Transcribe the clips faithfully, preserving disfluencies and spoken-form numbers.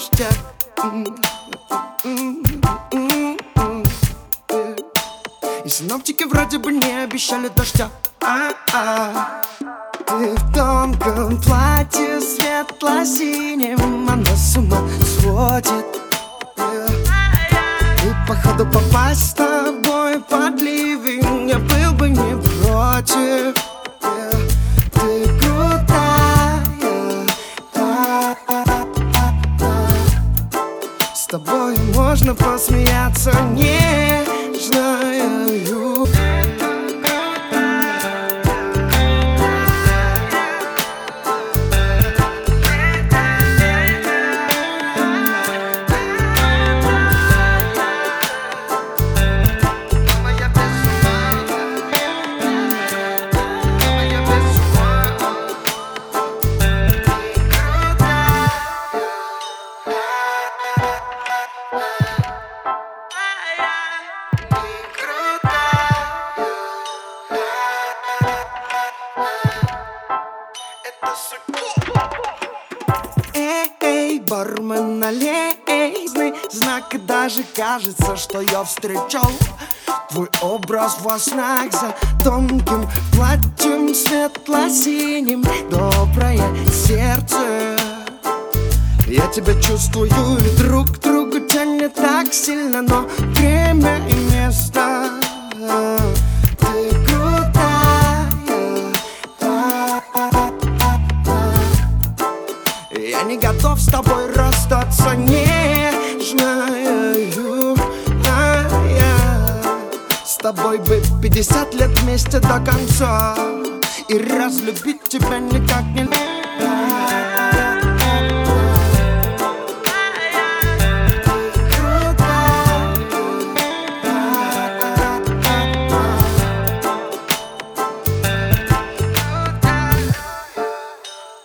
дождя. И синоптики вроде бы не обещали дождя. А-а. Ты в тонком платье светло-синем, она с ума сводит. И походу попасть с тобой под ливень я был бы не против. Ты крутая, с тобой можно посмеяться нежною. Эй, эй, бармен, налей знак, и даже кажется, что я встречал твой образ во снах за тонким платьем светло-синим. Доброе сердце, я тебя чувствую, и друг к другу тянет так сильно, но время и место. Ты крутая, я не готов с тобой расстаться нежною. С тобой бы пятьдесят лет вместе до конца, и разлюбить тебя никак нельзя.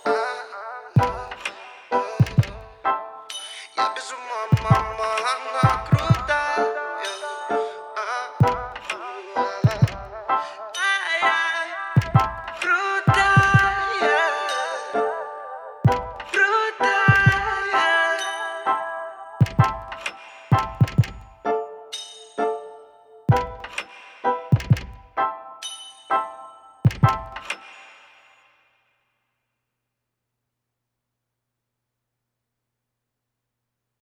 Я без ума, мама, она